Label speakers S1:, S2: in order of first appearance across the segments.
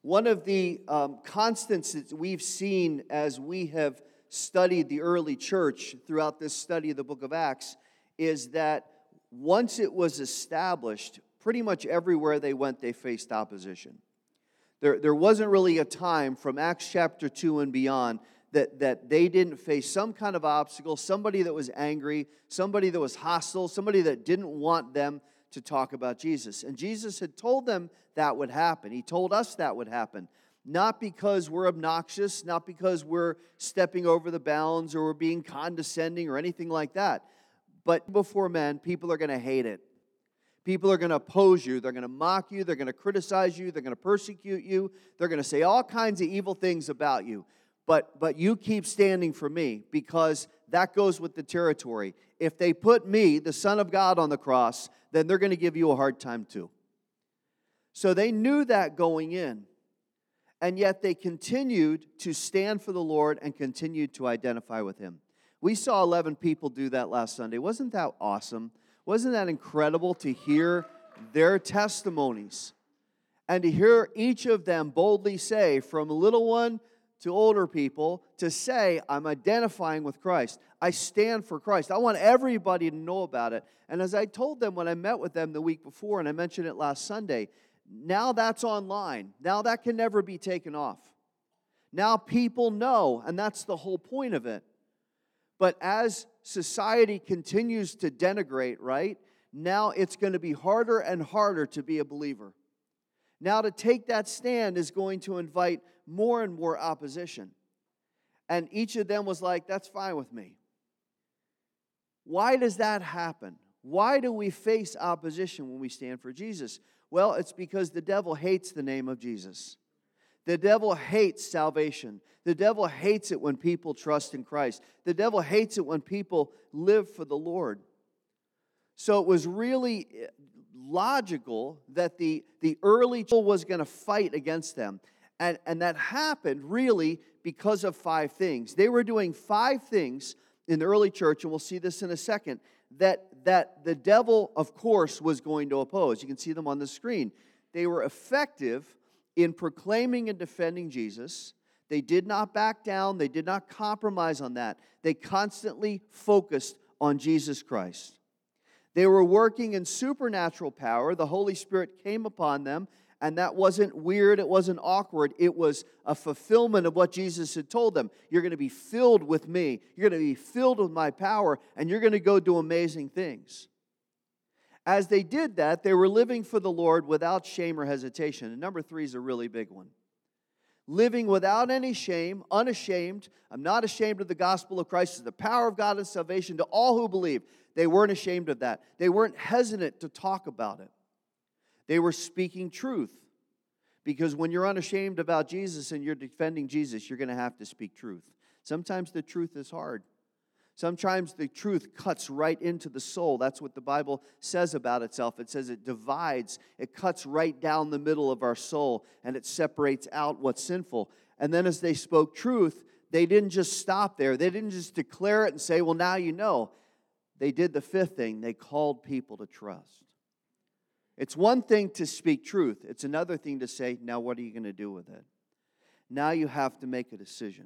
S1: One of the constants that we've seen as we have studied the early church throughout this study of the book of Acts is that once it was established, pretty much everywhere they went, they faced opposition. There wasn't really a time from Acts chapter 2 and beyond that they didn't face some kind of obstacle, somebody that was angry, somebody that was hostile, somebody that didn't want them to talk about Jesus. And Jesus had told them that would happen. He told us that would happen. Not because we're obnoxious, not because we're stepping over the bounds or we're being condescending or anything like that. But before men, people are going to hate it. People are going to oppose you. They're going to mock you. They're going to criticize you. They're going to persecute you. They're going to say all kinds of evil things about you. But you keep standing for me, because that goes with the territory. If they put me, the Son of God, on the cross, then they're going to give you a hard time too. So they knew that going in. And yet they continued to stand for the Lord and continued to identify with Him. We saw 11 people do that last Sunday. Wasn't that awesome? Wasn't that incredible to hear their testimonies? And to hear each of them boldly say, from a little one to older people, to say, I'm identifying with Christ. I stand for Christ. I want everybody to know about it. And as I told them when I met with them the week before, and I mentioned it last Sunday, now that's online. Now that can never be taken off. Now people know, and that's the whole point of it. But as society continues to denigrate, right, now it's going to be harder and harder to be a believer. Now to take that stand is going to invite more and more opposition. And each of them was like, that's fine with me. Why does that happen? Why do we face opposition when we stand for Jesus? Well, it's because the devil hates the name of Jesus. The devil hates salvation. The devil hates it when people trust in Christ. The devil hates it when people live for the Lord. So it was really logical that the early church was going to fight against them. And that happened really because of 5 things. They were doing 5 things in the early church, and we'll see this in a second, that the devil, of course, was going to oppose. You can see them on the screen. They were effective in proclaiming and defending Jesus. They did not back down. They did not compromise on that. They constantly focused on Jesus Christ. They were working in supernatural power. The Holy Spirit came upon them, and that wasn't weird. It wasn't awkward. It was a fulfillment of what Jesus had told them. You're going to be filled with me. You're going to be filled with my power, and you're going to go do amazing things. As they did that, they were living for the Lord without shame or hesitation. And number 3 is a really big one. Living without any shame, unashamed. I'm not ashamed of the gospel of Christ. It's the power of God and salvation to all who believe. They weren't ashamed of that. They weren't hesitant to talk about it. They were speaking truth. Because when you're unashamed about Jesus and you're defending Jesus, you're going to have to speak truth. Sometimes the truth is hard. Sometimes the truth cuts right into the soul. That's what the Bible says about itself. It says it divides. It cuts right down the middle of our soul, and it separates out what's sinful. And then as they spoke truth, they didn't just stop there. They didn't just declare it and say, well, now you know. They did the 5th thing. They called people to trust. It's one thing to speak truth. It's another thing to say, now what are you going to do with it? Now you have to make a decision.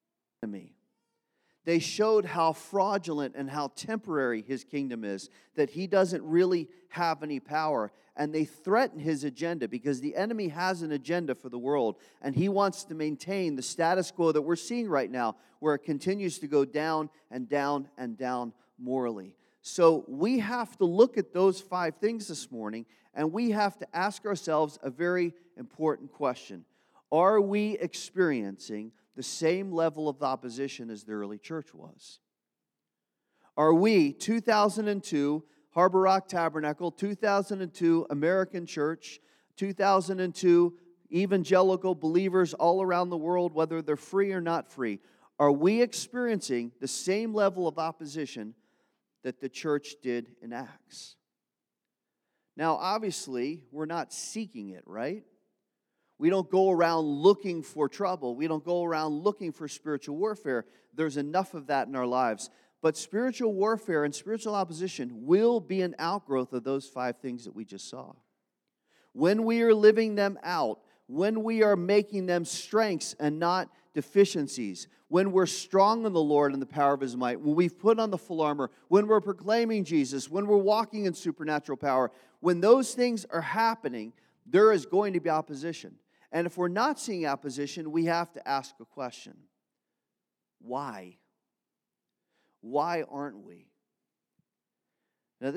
S1: They showed how fraudulent and how temporary His kingdom is, that He doesn't really have any power. And they threaten His agenda because the enemy has an agenda for the world, and he wants to maintain the status quo that we're seeing right now, where it continues to go down and down and down morally. So we have to look at those 5 things this morning, and we have to ask ourselves a very important question. Are we experiencing the same level of opposition as the early church was? Are we, 2002, Harbor Rock Tabernacle, 2002, American Church, 2002, evangelical believers all around the world, whether they're free or not free, are we experiencing the same level of opposition that the church did in Acts? Now, obviously, we're not seeking it, right? We don't go around looking for trouble. We don't go around looking for spiritual warfare. There's enough of that in our lives. But spiritual warfare and spiritual opposition will be an outgrowth of those 5 things that we just saw. When we are living them out, when we are making them strengths and not deficiencies, when we're strong in the Lord and the power of His might, when we've put on the full armor, when we're proclaiming Jesus, when we're walking in supernatural power, when those things are happening, there is going to be opposition. And if we're not seeing opposition, we have to ask a question. Why? Why aren't we? Now,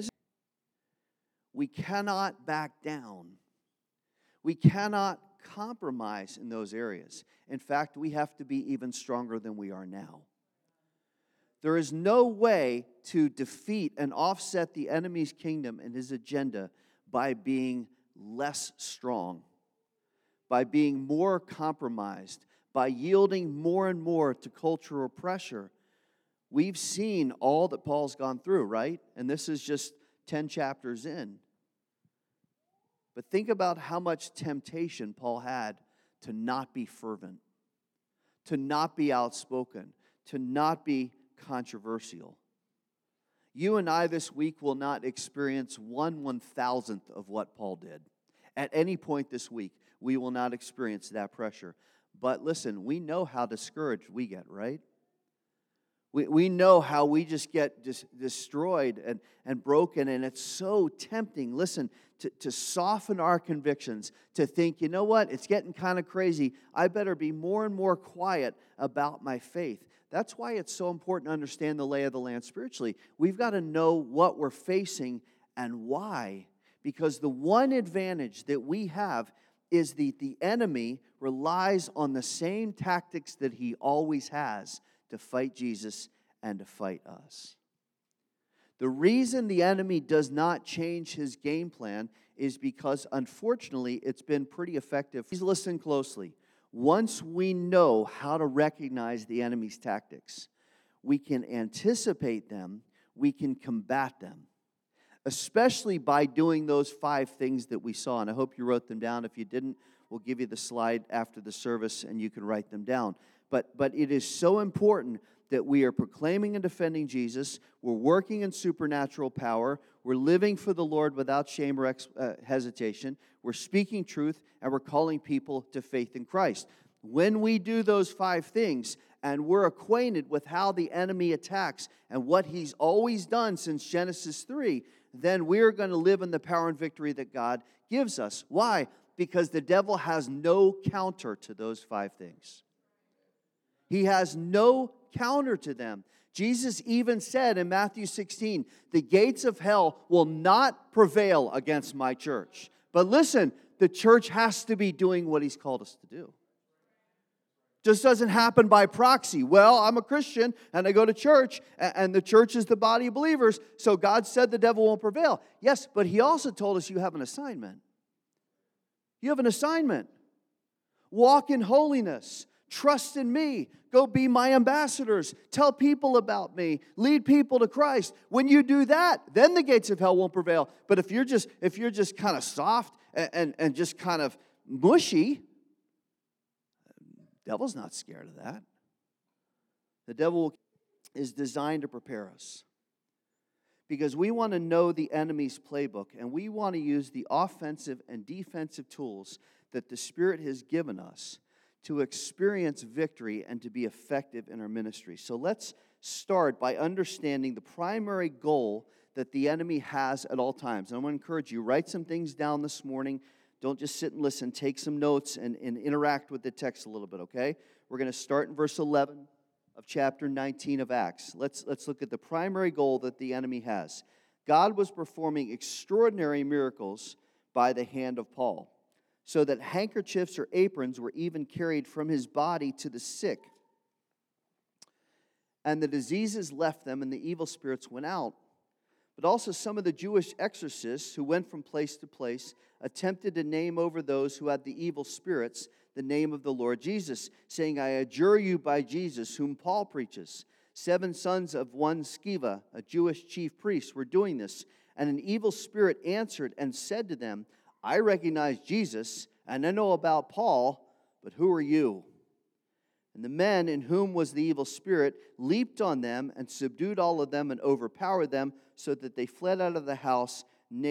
S1: we cannot back down. We cannot compromise in those areas. In fact, we have to be even stronger than we are now. There is no way to defeat and offset the enemy's kingdom and his agenda by being less strong, by being more compromised, by yielding more and more to cultural pressure. We've seen all that Paul's gone through, right? And this is just 10 chapters in. But think about how much temptation Paul had to not be fervent, to not be outspoken, to not be controversial. You and I this week will not experience 1/1000th of what Paul did. At any point this week, we will not experience that pressure. But listen, we know how discouraged we get, right? We know how we just get destroyed and broken, and it's so tempting, listen, to soften our convictions, to think, you know what, it's getting kind of crazy. I better be more and more quiet about my faith. That's why it's so important to understand the lay of the land spiritually. We've got to know what we're facing and why. Because the one advantage that we have is the enemy relies on the same tactics that he always has to fight Jesus and to fight us. The reason the enemy does not change his game plan is because, unfortunately, it's been pretty effective. Please listen closely. Once we know how to recognize the enemy's tactics, we can anticipate them, we can combat them, especially by doing those 5 things that we saw. And I hope you wrote them down. If you didn't, we'll give you the slide after the service and you can write them down. But it is so important that we are proclaiming and defending Jesus. We're working in supernatural power. We're living for the Lord without shame or hesitation. We're speaking truth, and we're calling people to faith in Christ. When we do those 5 things, and we're acquainted with how the enemy attacks and what he's always done since Genesis 3, then we're going to live in the power and victory that God gives us. Why? Because the devil has no counter to those 5 things. He has no counter to them. Jesus even said in Matthew 16, the gates of hell will not prevail against my church. But listen, the church has to be doing what He's called us to do. Just doesn't happen by proxy. Well, I'm a Christian and I go to church, and the church is the body of believers, so God said the devil won't prevail. Yes, but He also told us you have an assignment. You have an assignment. Walk in holiness. Trust in me. Go be my ambassadors. Tell people about me. Lead people to Christ. When you do that, then the gates of hell won't prevail. But if you're just kind of soft and just kind of mushy, the devil's not scared of that. The devil is designed to prepare us. Because we want to know the enemy's playbook, and we want to use the offensive and defensive tools that the Spirit has given us to experience victory and to be effective in our ministry. So let's start by understanding the primary goal that the enemy has at all times. And I want to encourage you, write some things down this morning. Don't just sit and listen. Take some notes and interact with the text a little bit, okay? We're going to start in verse 11 of chapter 19 of Acts. Let's look at the primary goal that the enemy has. God was performing extraordinary miracles by the hand of Paul, so that handkerchiefs or aprons were even carried from his body to the sick. And the diseases left them, and the evil spirits went out. But also some of the Jewish exorcists who went from place to place attempted to name over those who had the evil spirits the name of the Lord Jesus, saying, I adjure you by Jesus, whom Paul preaches. 7 sons of one Sceva, a Jewish chief priest, were doing this. And an evil spirit answered and said to them, I recognize Jesus, and I know about Paul, but who are you? And the men in whom was the evil spirit leaped on them and subdued all of them and overpowered them, so that they fled out of the house naked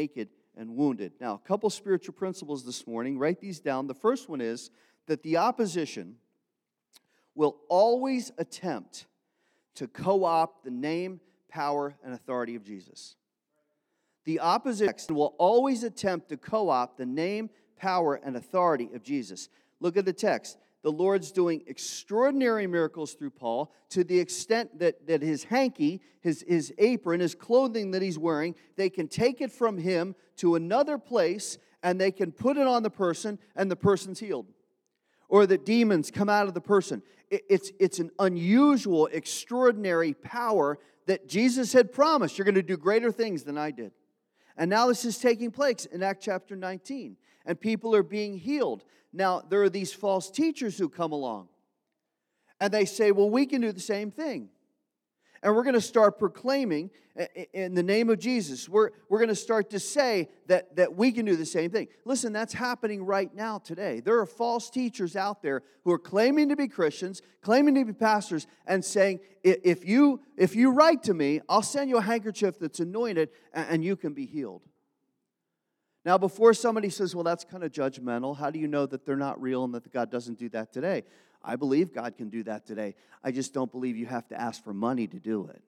S1: and wounded. Now, a couple spiritual principles this morning. Write these down. The first one is that the opposition will always attempt to co-opt the name, power, and authority of Jesus. The opposition will always attempt to co-opt the name, power, and authority of Jesus. Look at the text. The Lord's doing extraordinary miracles through Paul to the extent that his hanky, his apron, his clothing that he's wearing, they can take it from him to another place and they can put it on the person and the person's healed. Or that demons come out of the person. It's an unusual, extraordinary power that Jesus had promised. You're going to do greater things than I did. And now this is taking place in Acts chapter 19. And people are being healed. Now, there are these false teachers who come along. And they say, well, we can do the same thing. And we're going to start proclaiming in the name of Jesus. We're going to start to say that we can do the same thing. Listen, that's happening right now today. There are false teachers out there who are claiming to be Christians, claiming to be pastors, and saying, if you write to me, I'll send you a handkerchief that's anointed, and you can be healed. Now, before somebody says, well, that's kind of judgmental, how do you know that they're not real and that God doesn't do that today? I believe God can do that today. I just don't believe you have to ask for money to do it.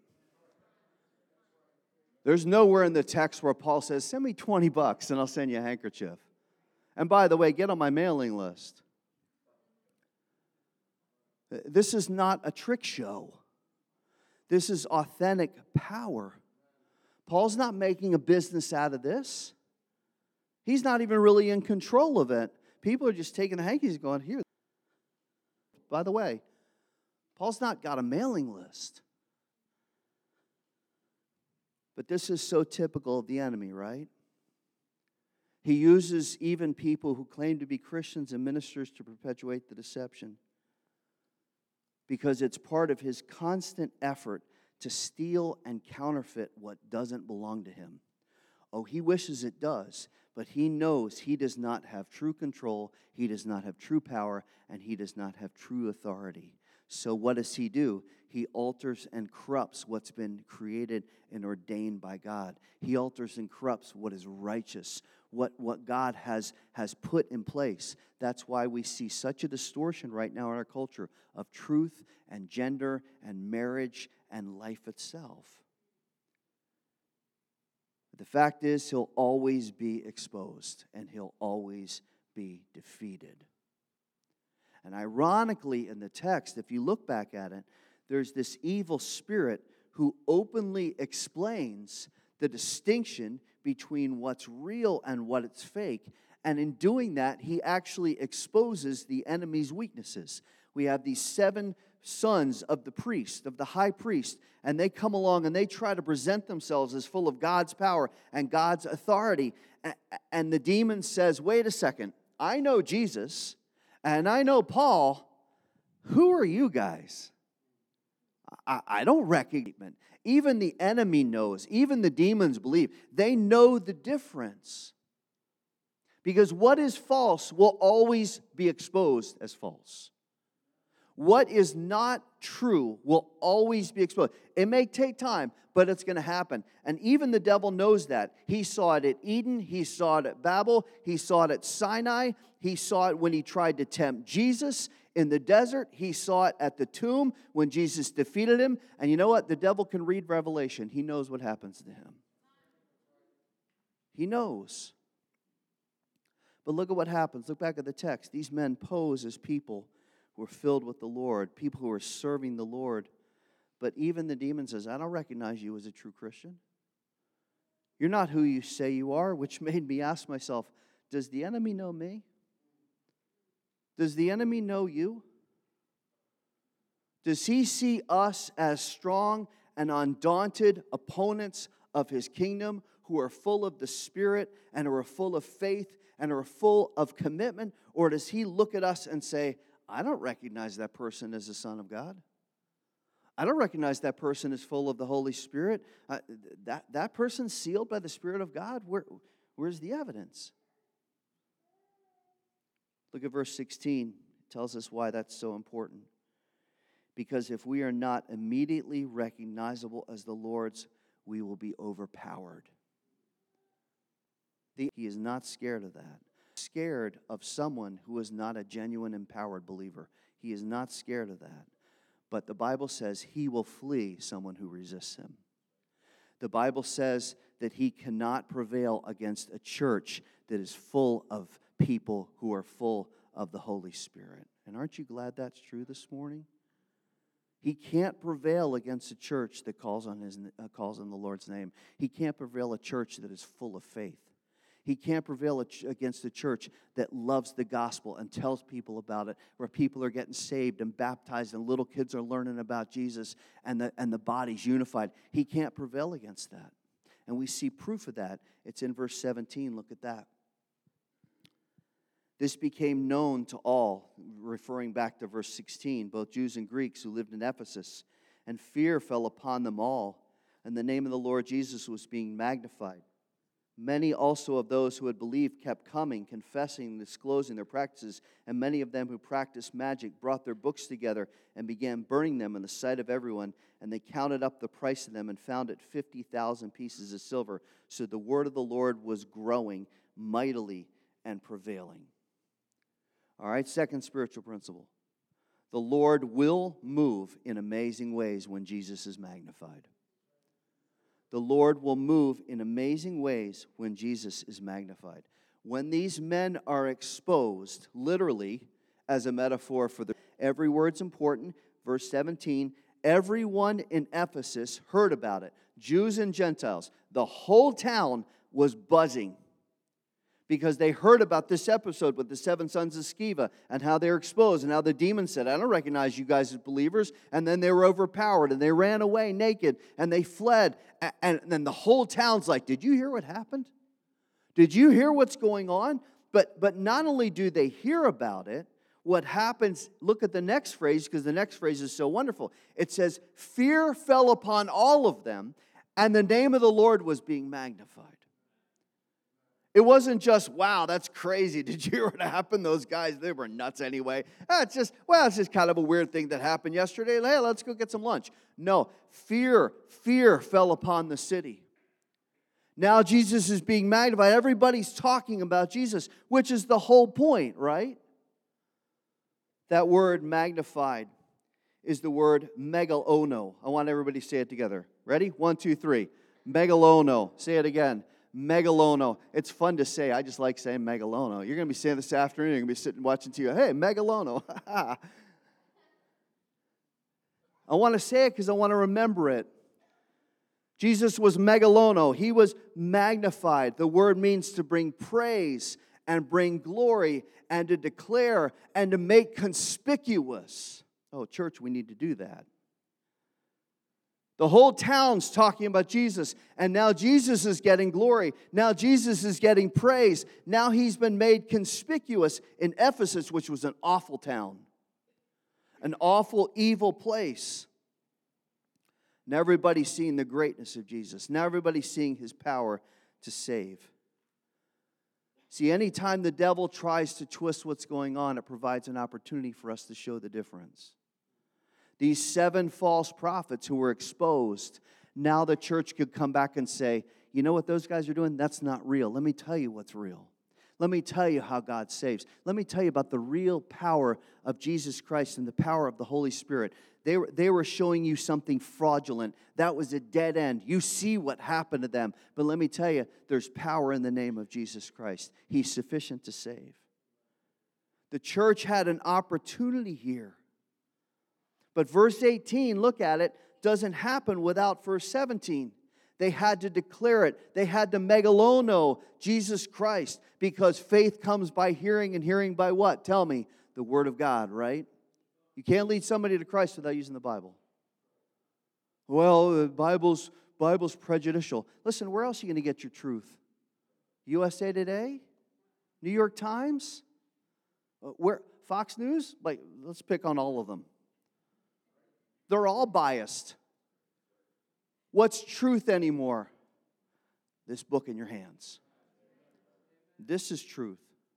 S1: There's nowhere in the text where Paul says, send me $20 and I'll send you a handkerchief. And by the way, get on my mailing list. This is not a trick show. This is authentic power. Paul's not making a business out of this. He's not even really in control of it. People are just taking the hankies and going, here. By the way, Paul's not got a mailing list. But this is so typical of the enemy, right? He uses even people who claim to be Christians and ministers to perpetuate the deception. Because it's part of his constant effort to steal and counterfeit what doesn't belong to him. Oh, he wishes it does. But he knows he does not have true control, he does not have true power, and he does not have true authority. So what does he do? He alters and corrupts what's been created and ordained by God. He alters and corrupts what is righteous, what God has put in place. That's why we see such a distortion right now in our culture of truth and gender and marriage and life itself. The fact is, he'll always be exposed, and he'll always be defeated. And ironically, in the text, if you look back at it, there's this evil spirit who openly explains the distinction between what's real and what is fake. And in doing that, he actually exposes the enemy's weaknesses. We have these 7 sons of the priest, of the high priest, and they come along and they try to present themselves as full of God's power and God's authority. And the demon says, wait a second, I know Jesus and I know Paul. Who are you guys? I don't recognize. Even the enemy knows, even the demons believe. They know the difference. Because what is false will always be exposed as false. What is not true will always be exposed. It may take time, but it's going to happen. And even the devil knows that. He saw it at Eden. He saw it at Babel. He saw it at Sinai. He saw it when he tried to tempt Jesus in the desert. He saw it at the tomb when Jesus defeated him. And you know what? The devil can read Revelation. He knows what happens to him. He knows. But look at what happens. Look back at the text. These men pose as people who are filled with the Lord, people who are serving the Lord. But even the demon says, I don't recognize you as a true Christian. You're not who you say you are, which made me ask myself, does the enemy know me? Does the enemy know you? Does he see us as strong and undaunted opponents of his kingdom who are full of the Spirit and who are full of faith and are full of commitment? Or does he look at us and say, I don't recognize that person as a son of God. I don't recognize that person as full of the Holy Spirit. That person's sealed by the Spirit of God. Where's the evidence? Look at verse 16. It tells us why that's so important. Because if we are not immediately recognizable as the Lord's, we will be overpowered. He is not scared of that. Scared of someone who is not a genuine empowered believer. He is not scared of that. But the Bible says he will flee someone who resists him. The Bible says that he cannot prevail against a church that is full of people who are full of the Holy Spirit. And aren't you glad that's true this morning? He can't prevail against a church that calls on the Lord's name. He can't prevail a church that is full of faith. He can't prevail against a church that loves the gospel and tells people about it, where people are getting saved and baptized and little kids are learning about Jesus and the body's unified. He can't prevail against that. And we see proof of that. It's in verse 17. Look at that. This became known to all, referring back to verse 16, both Jews and Greeks who lived in Ephesus, and fear fell upon them all, and the name of the Lord Jesus was being magnified. Many also of those who had believed kept coming, confessing and disclosing their practices, and many of them who practiced magic brought their books together and began burning them in the sight of everyone, and they counted up the price of them and found it 50,000 pieces of silver. So the word of the Lord was growing mightily and prevailing. All right, second spiritual principle. The Lord will move in amazing ways when Jesus is magnified. The Lord will move in amazing ways when Jesus is magnified. When these men are exposed, literally, as a metaphor for every word's important. Verse 17, everyone in Ephesus heard about it. Jews and Gentiles. The whole town was buzzing because they heard about this episode with the 7 sons of Sceva and how they were exposed and how the demon said, I don't recognize you guys as believers. And then they were overpowered and they ran away naked and they fled. And then the whole town's like, did you hear what happened? Did you hear what's going on? But not only do they hear about it, what happens, look at the next phrase, because the next phrase is so wonderful. It says, fear fell upon all of them, and the name of the Lord was being magnified. It wasn't just, wow, that's crazy. Did you hear what happened? Those guys, they were nuts anyway. It's just kind of a weird thing that happened yesterday. Hey, let's go get some lunch. No, fear fell upon the city. Now Jesus is being magnified. Everybody's talking about Jesus, which is the whole point, right? That word magnified is the word megalono. I want everybody to say it together. Ready? 1, 2, 3. Megalono. Say it again. Megalono. It's fun to say. I just like saying megalono. You're going to be saying this afternoon. You're going to be sitting watching TV. Hey, megalono. I want to say it because I want to remember it. Jesus was megalono. He was magnified. The word means to bring praise and bring glory and to declare and to make conspicuous. Oh, church, we need to do that. The whole town's talking about Jesus, and now Jesus is getting glory. Now Jesus is getting praise. Now he's been made conspicuous in Ephesus, which was an awful town, an awful, evil place. Now everybody's seeing the greatness of Jesus. Now everybody's seeing his power to save. See, anytime the devil tries to twist what's going on, it provides an opportunity for us to show the difference. These 7 false prophets who were exposed, now the church could come back and say, you know what those guys are doing? That's not real. Let me tell you what's real. Let me tell you how God saves. Let me tell you about the real power of Jesus Christ and the power of the Holy Spirit. They were showing you something fraudulent. That was a dead end. You see what happened to them. But let me tell you, there's power in the name of Jesus Christ. He's sufficient to save. The church had an opportunity here. But verse 18, look at it, doesn't happen without verse 17. They had to declare it. They had to megalono Jesus Christ, because faith comes by hearing, and hearing by what? Tell me. The Word of God, right? You can't lead somebody to Christ without using the Bible. Well, the Bible's prejudicial. Listen, where else are you going to get your truth? USA Today? New York Times? Where? Fox News? Let's pick on all of them. They're all biased. What's truth anymore? This book in your hands. This is truth.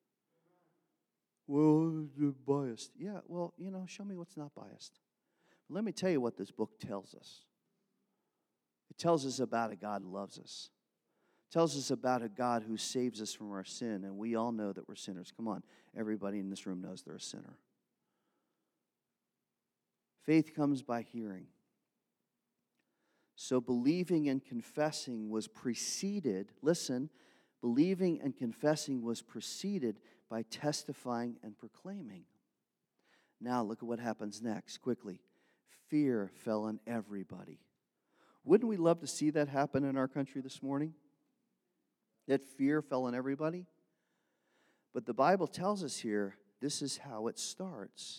S1: Well, they're biased. Yeah, well, show me what's not biased. Let me tell you what this book tells us. It tells us about a God who loves us. Tells us about a God who saves us from our sin, and we all know that we're sinners. Come on, everybody in this room knows they're a sinner. Faith comes by hearing. So believing and confessing was preceded, listen, believing and confessing was preceded by testifying and proclaiming. Now look at what happens next, quickly. Fear fell on everybody. Wouldn't we love to see that happen in our country this morning? That fear fell on everybody? But the Bible tells us here, this is how it starts.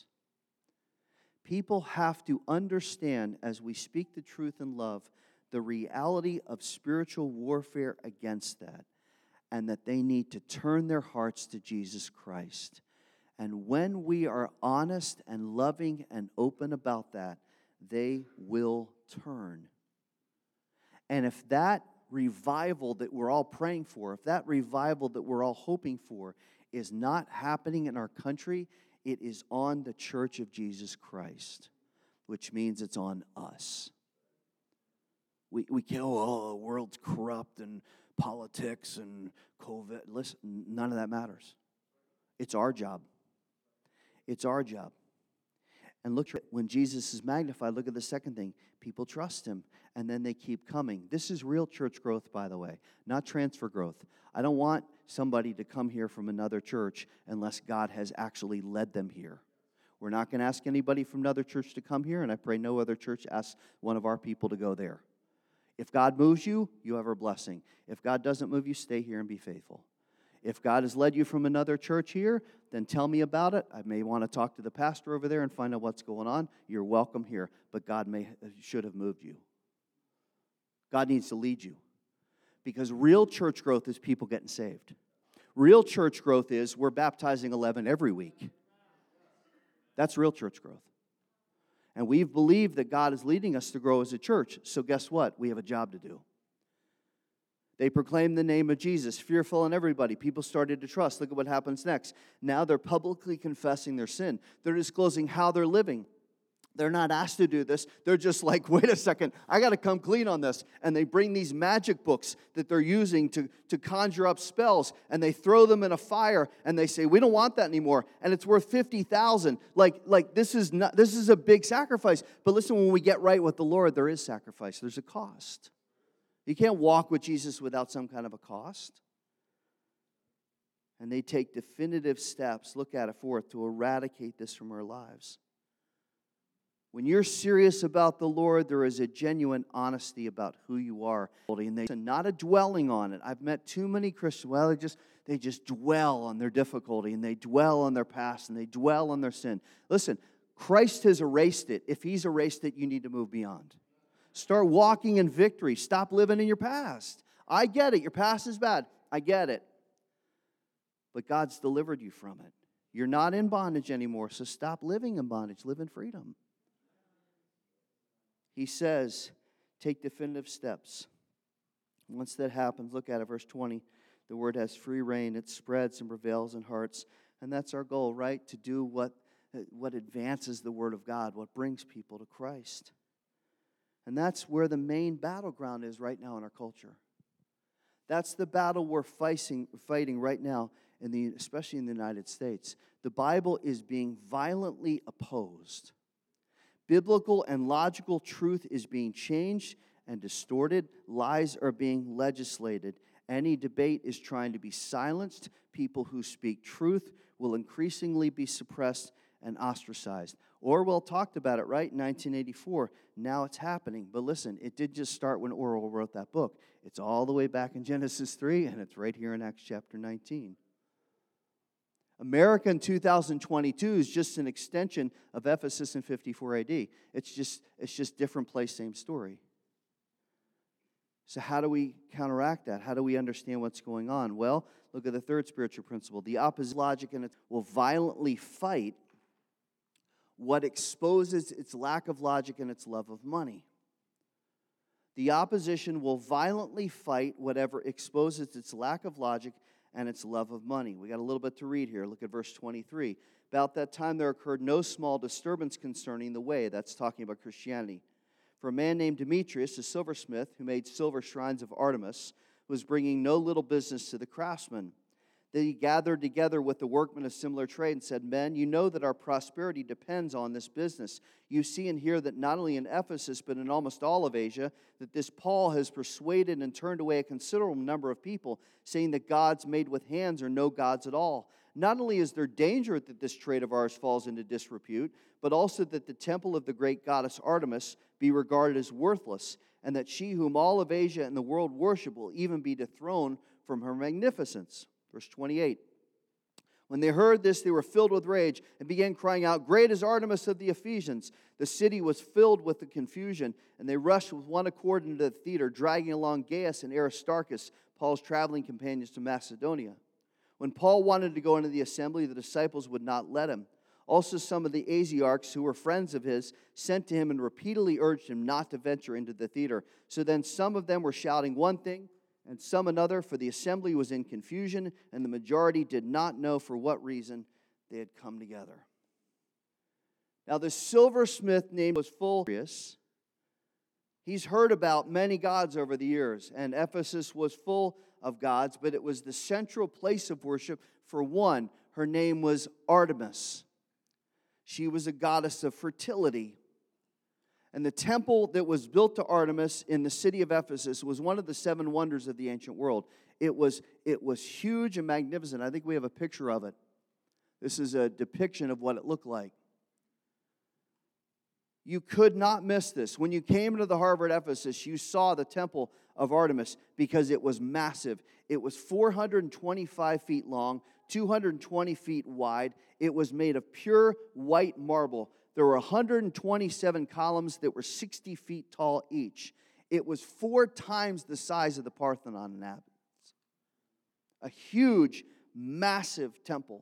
S1: People have to understand, as we speak the truth in love, the reality of spiritual warfare against that, and that they need to turn their hearts to Jesus Christ. And when we are honest and loving and open about that, they will turn. And if that revival that we're all praying for, if that revival that we're all hoping for is not happening in our country, it is on the church of Jesus Christ, which means it's on us. We can't, the world's corrupt and politics and COVID. Listen, none of that matters. It's our job. It's our job. And look, when Jesus is magnified, look at the second thing. People trust him, and then they keep coming. This is real church growth, by the way, not transfer growth. I don't want somebody to come here from another church unless God has actually led them here. We're not going to ask anybody from another church to come here, and I pray no other church asks one of our people to go there. If God moves you, you have our blessing. If God doesn't move you, stay here and be faithful. If God has led you from another church here, then tell me about it. I may want to talk to the pastor over there and find out what's going on. You're welcome here, but God should have moved you. God needs to lead you. Because real church growth is people getting saved. Real church growth is we're baptizing 11 every week. That's real church growth. And we've believed that God is leading us to grow as a church. So guess what? We have a job to do. They proclaimed the name of Jesus, fearful in everybody. People started to trust. Look at what happens next. Now they're publicly confessing their sin. They're disclosing how they're living. They're not asked to do this. They're just like, wait a second, I got to come clean on this. And they bring these magic books that they're using to conjure up spells, and they throw them in a fire, and they say, we don't want that anymore, and it's worth $50,000. Like this is a big sacrifice. But listen, when we get right with the Lord, there is sacrifice. There's a cost. You can't walk with Jesus without some kind of a cost. And they take definitive steps, look at it fourth, to eradicate this from our lives. When you're serious about the Lord, there is a genuine honesty about who you are. And not a dwelling on it. I've met too many Christians, well, they just dwell on their difficulty, and they dwell on their past, and they dwell on their sin. Listen, Christ has erased it. If he's erased it, you need to move beyond. Start walking in victory. Stop living in your past. I get it. Your past is bad. I get it. But God's delivered you from it. You're not in bondage anymore, so stop living in bondage. Live in freedom. He says, take definitive steps. Once that happens, look at it, verse 20. The word has free reign. It spreads and prevails in hearts. And that's our goal, right? To do what advances the word of God, what brings people to Christ. And that's where the main battleground is right now in our culture. That's the battle we're fighting right now, especially in the United States. The Bible is being violently opposed. Biblical and logical truth is being changed and distorted. Lies are being legislated. Any debate is trying to be silenced. People who speak truth will increasingly be suppressed and ostracized. Orwell talked about it, right, in 1984. Now it's happening. But listen, it did just start when Orwell wrote that book. It's all the way back in Genesis 3, and it's right here in Acts chapter 19. America in 2022 is just an extension of Ephesus in 54 AD. It's just different place, same story. So how do we counteract that? How do we understand what's going on? Well, look at the third spiritual principle. The opposite logic and it will violently fight what exposes its lack of logic and its love of money. The opposition will violently fight whatever exposes its lack of logic and its love of money. We got a little bit to read here. Look at verse 23. About that time there occurred no small disturbance concerning the way. That's talking about Christianity. For a man named Demetrius, a silversmith, who made silver shrines of Artemis, was bringing no little business to the craftsmen. Then he gathered together with the workmen of similar trade and said, Men, you know that our prosperity depends on this business. You see and hear that not only in Ephesus, but in almost all of Asia, that this Paul has persuaded and turned away a considerable number of people, saying that gods made with hands are no gods at all. Not only is there danger that this trade of ours falls into disrepute, but also that the temple of the great goddess Artemis be regarded as worthless, and that she whom all of Asia and the world worship will even be dethroned from her magnificence. Verse 28. When they heard this, they were filled with rage and began crying out, Great is Artemis of the Ephesians. The city was filled with the confusion, and they rushed with one accord into the theater, dragging along Gaius and Aristarchus, Paul's traveling companions to Macedonia. When Paul wanted to go into the assembly, the disciples would not let him. Also, some of the Asiarchs, who were friends of his, sent to him and repeatedly urged him not to venture into the theater. So then some of them were shouting one thing, and some another, for the assembly was in confusion, and the majority did not know for what reason they had come together. Now, the silversmith named was Fulvius. He's heard about many gods over the years, and Ephesus was full of gods, but it was the central place of worship for one. Her name was Artemis. She was a goddess of fertility. And the temple that was built to Artemis in the city of Ephesus was one of the seven wonders of the ancient world. It was huge and magnificent. I think we have a picture of it. This is a depiction of what it looked like. You could not miss this. When you came into the harbor at Ephesus, you saw the temple of Artemis because it was massive. It was 425 feet long, 220 feet wide. It was made of pure white marble. There were 127 columns that were 60 feet tall each. It was 4 times the size of the Parthenon in Athens. A huge, massive temple.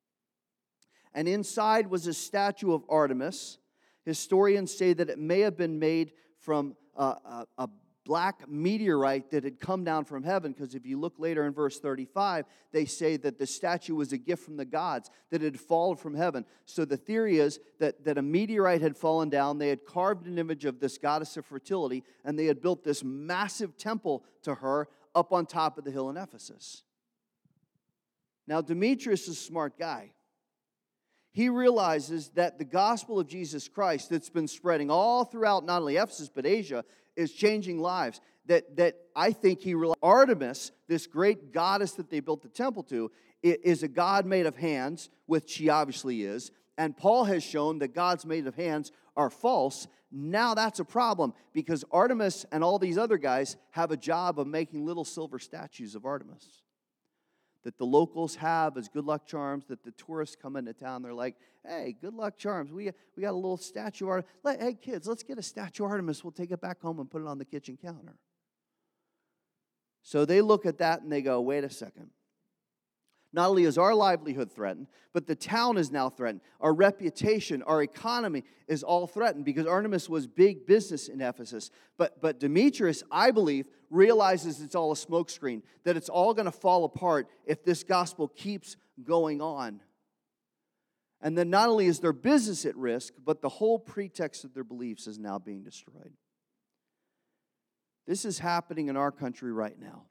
S1: And inside was a statue of Artemis. Historians say that it may have been made from a black meteorite that had come down from heaven, because if you look later in verse 35, they say that the statue was a gift from the gods, that it had fallen from heaven. So the theory is that a meteorite had fallen down, they had carved an image of this goddess of fertility, and they had built this massive temple to her up on top of the hill in Ephesus. Now, Demetrius is a smart guy. He realizes that the gospel of Jesus Christ that's been spreading all throughout not only Ephesus but Asia is changing lives. That I think he realized Artemis, this great goddess that they built the temple to, is a god made of hands, which she obviously is. And Paul has shown that gods made of hands are false. Now that's a problem because Artemis and all these other guys have a job of making little silver statues of Artemis that the locals have as good luck charms, that the tourists come into town, they're like, hey, good luck charms. We got a little statue of Artemis. Hey, kids, let's get a statue of Artemis. We'll take it back home and put it on the kitchen counter. So they look at that and they go, wait a second. Not only is our livelihood threatened, but the town is now threatened. Our reputation, our economy is all threatened because Artemis was big business in Ephesus. But Demetrius, I believe, realizes it's all a smokescreen, that it's all going to fall apart if this gospel keeps going on. And then not only is their business at risk, but the whole pretext of their beliefs is now being destroyed. This is happening in our country right now.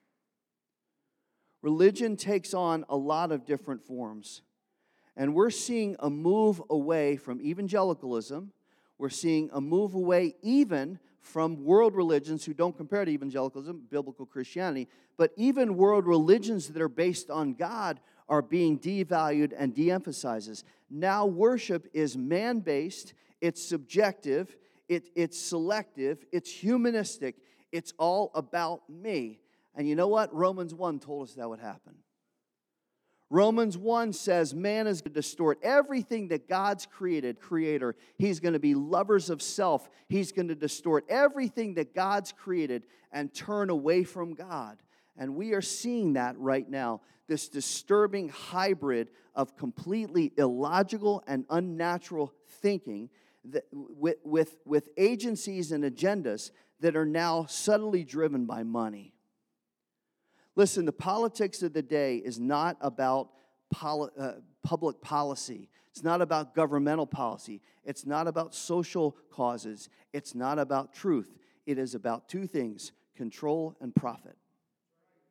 S1: Religion takes on a lot of different forms. And we're seeing a move away from evangelicalism. We're seeing a move away even from world religions who don't compare to evangelicalism, biblical Christianity. But even world religions that are based on God are being devalued and de-emphasized. Now worship is man-based, it's subjective, it's selective, it's humanistic, it's all about me. And you know what? Romans 1 told us that would happen. Romans 1 says man is going to distort everything that God's creator. He's going to be lovers of self. He's going to distort everything that God's created and turn away from God. And we are seeing that right now, this disturbing hybrid of completely illogical and unnatural thinking that with agencies and agendas that are now subtly driven by money. Listen, the politics of the day is not about public policy. It's not about governmental policy. It's not about social causes. It's not about truth. It is about two things, control and profit.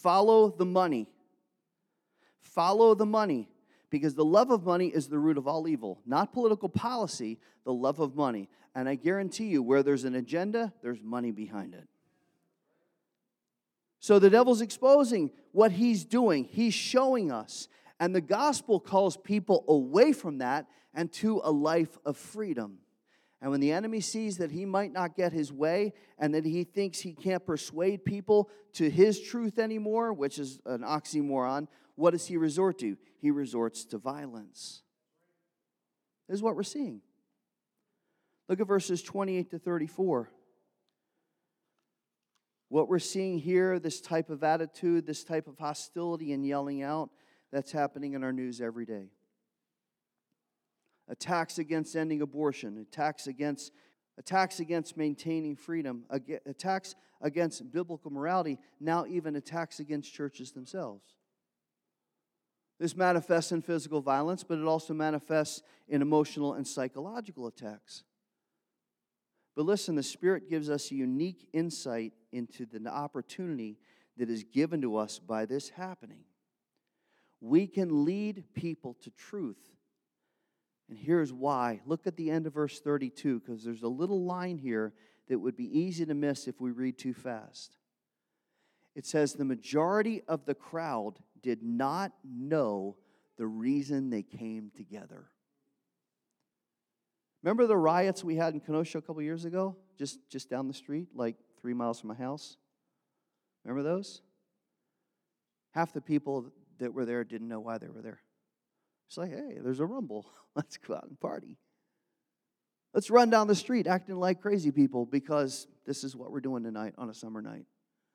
S1: Follow the money. Follow the money. Because the love of money is the root of all evil. Not political policy, the love of money. And I guarantee you, where there's an agenda, there's money behind it. So the devil's exposing what he's doing. He's showing us. And the gospel calls people away from that and to a life of freedom. And when the enemy sees that he might not get his way and that he thinks he can't persuade people to his truth anymore, which is an oxymoron, what does he resort to? He resorts to violence. This is what we're seeing. Look at verses 28 to 34. What we're seeing here, this type of attitude, this type of hostility and yelling out, that's happening in our news every day. Attacks against ending abortion, attacks against maintaining freedom, attacks against biblical morality, now even attacks against churches themselves. This manifests in physical violence, but it also manifests in emotional and psychological attacks. But listen, the Spirit gives us a unique insight into the opportunity that is given to us by this happening. We can lead people to truth. And here's why. Look at the end of verse 32, because there's a little line here that would be easy to miss if we read too fast. It says, the majority of the crowd did not know the reason they came together. Remember the riots we had in Kenosha a couple years ago? Just down the street, like 3 miles from my house? Remember those? Half the people that were there didn't know why they were there. It's like, hey, there's a rumble. Let's go out and party. Let's run down the street acting like crazy people because this is what we're doing tonight on a summer night.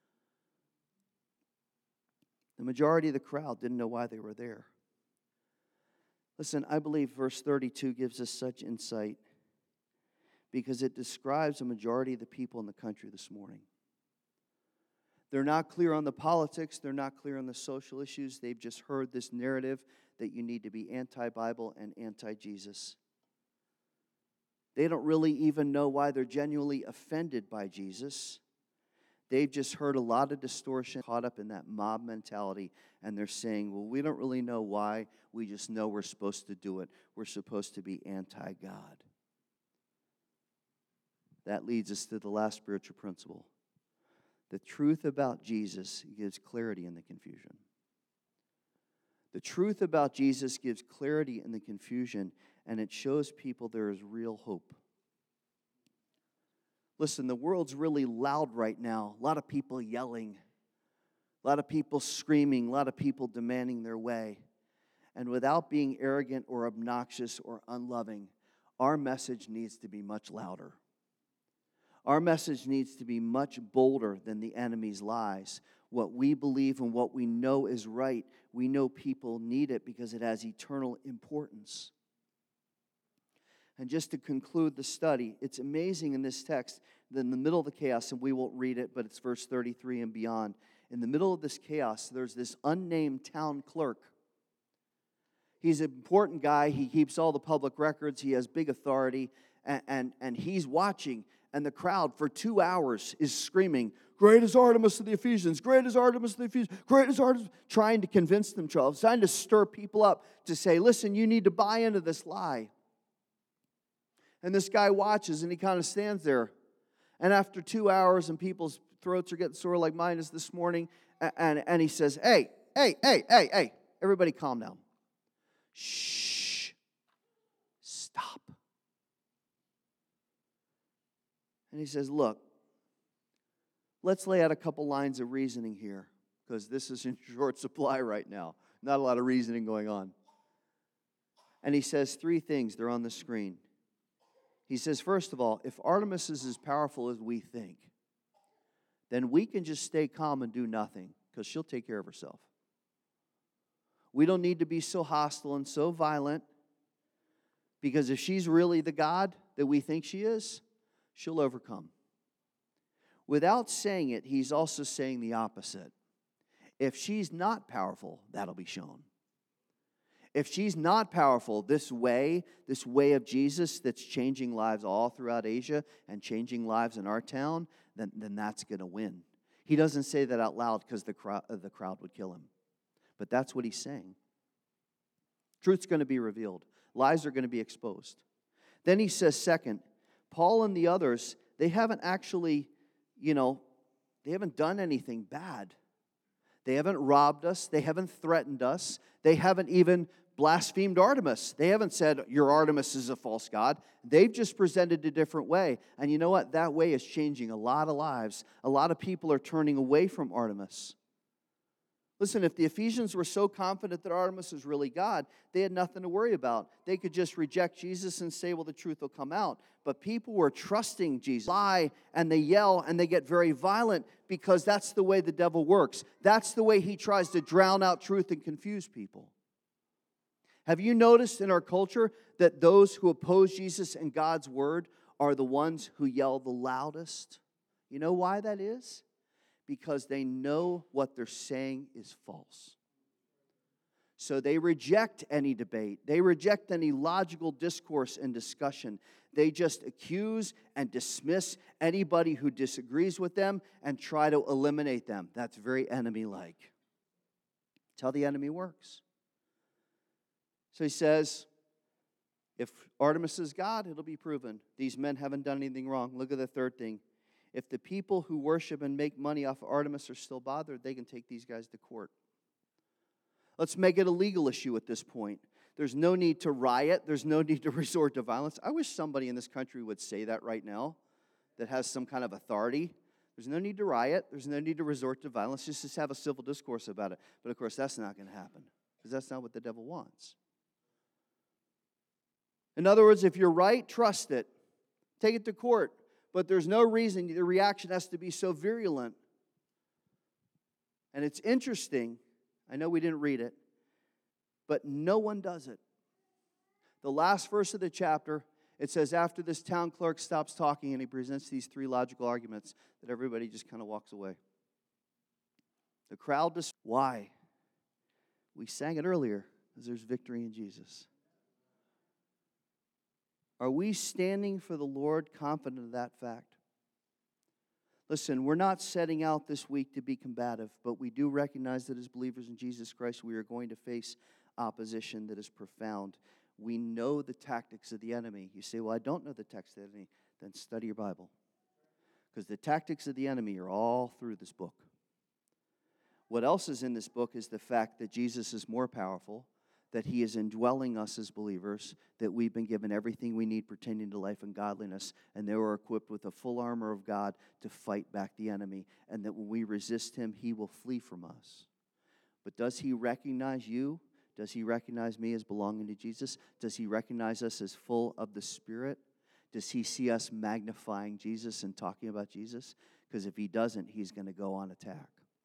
S1: The majority of the crowd didn't know why they were there. Listen, I believe verse 32 gives us such insight because it describes a majority of the people in the country this morning. They're not clear on the politics. They're not clear on the social issues. They've just heard this narrative that you need to be anti-Bible and anti-Jesus. They don't really even know why they're genuinely offended by Jesus. They've just heard a lot of distortion, caught up in that mob mentality, and they're saying, well, we don't really know why. We just know we're supposed to do it. We're supposed to be anti-God. That leads us to the last spiritual principle. The truth about Jesus gives clarity in the confusion. The truth about Jesus gives clarity in the confusion, and it shows people there is real hope. Listen, the world's really loud right now. A lot of people yelling, a lot of people screaming, a lot of people demanding their way. And without being arrogant or obnoxious or unloving, our message needs to be much louder. Our message needs to be much bolder than the enemy's lies. What we believe and what we know is right, we know people need it because it has eternal importance. And just to conclude the study, it's amazing in this text that in the middle of the chaos, and we won't read it, but it's verse 33 and beyond. In the middle of this chaos, there's this unnamed town clerk. He's an important guy. He keeps all the public records. He has big authority, and he's watching. And the crowd for 2 hours is screaming, great is Artemis of the Ephesians, great is Artemis of the Ephesians, great is Artemis, trying to convince themselves, trying to stir people up to say, listen, you need to buy into this lie. And this guy watches, and he kind of stands there. And after 2 hours, and people's throats are getting sore like mine is this morning, and he says, hey, everybody calm down. Shh, stop. And he says, look, let's lay out a couple lines of reasoning here, because this is in short supply right now. Not a lot of reasoning going on. And he says 3 things. They're on the screen. He says, first of all, if Artemis is as powerful as we think, then we can just stay calm and do nothing, because she'll take care of herself. We don't need to be so hostile and so violent, because if she's really the God that we think she is, she'll overcome. Without saying it, he's also saying the opposite. If she's not powerful, that'll be shown. If she's not powerful, this way of Jesus that's changing lives all throughout Asia and changing lives in our town, then that's going to win. He doesn't say that out loud because the crowd would kill him. But that's what he's saying. Truth's going to be revealed. Lies are going to be exposed. Then he says, second, Paul and the others, they haven't actually, they haven't done anything bad. They haven't robbed us. They haven't threatened us. They haven't even blasphemed Artemis. They haven't said, your Artemis is a false god. They've just presented a different way. And you know what? That way is changing a lot of lives. A lot of people are turning away from Artemis. Listen, if the Ephesians were so confident that Artemis is really God, they had nothing to worry about. They could just reject Jesus and say, well, the truth will come out. But people were trusting Jesus, lie, and they yell, and they get very violent because that's the way the devil works. That's the way he tries to drown out truth and confuse people. Have you noticed in our culture that those who oppose Jesus and God's word are the ones who yell the loudest? You know why that is? Because they know what they're saying is false. So they reject any debate. They reject any logical discourse and discussion. They just accuse and dismiss anybody who disagrees with them and try to eliminate them. That's very enemy-like. That's how the enemy works. So he says, if Artemis is God, it'll be proven. These men haven't done anything wrong. Look at the third thing. If the people who worship and make money off of Artemis are still bothered, they can take these guys to court. Let's make it a legal issue at this point. There's no need to riot. There's no need to resort to violence. I wish somebody in this country would say that right now that has some kind of authority. There's no need to riot. There's no need to resort to violence. Just have a civil discourse about it. But, of course, that's not going to happen because that's not what the devil wants. In other words, if you're right, trust it. Take it to court. But there's no reason the reaction has to be so virulent. And it's interesting. I know we didn't read it. But no one does it. The last verse of the chapter, it says, after this town clerk stops talking and he presents these three logical arguments, that everybody just kind of walks away. The crowd just, why? We sang it earlier, because there's victory in Jesus. Are we standing for the Lord confident of that fact? Listen, we're not setting out this week to be combative, but we do recognize that as believers in Jesus Christ, we are going to face opposition that is profound. We know the tactics of the enemy. You say, well, I don't know the tactics of the enemy. Then study your Bible. Because the tactics of the enemy are all through this book. What else is in this book is the fact that Jesus is more powerful, that he is indwelling us as believers, that we've been given everything we need pertaining to life and godliness, and they were equipped with the full armor of God to fight back the enemy, and that when we resist him, he will flee from us. But does he recognize you? Does he recognize me as belonging to Jesus? Does he recognize us as full of the Spirit? Does he see us magnifying Jesus and talking about Jesus? Because if he doesn't, he's going to go on attack.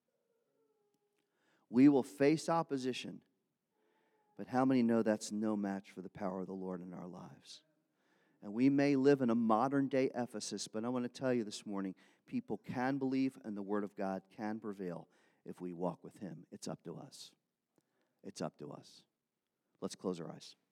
S1: We will face opposition. But how many know that's no match for the power of the Lord in our lives? And we may live in a modern-day Ephesus, but I want to tell you this morning, people can believe and the Word of God can prevail if we walk with him. It's up to us. It's up to us. Let's close our eyes.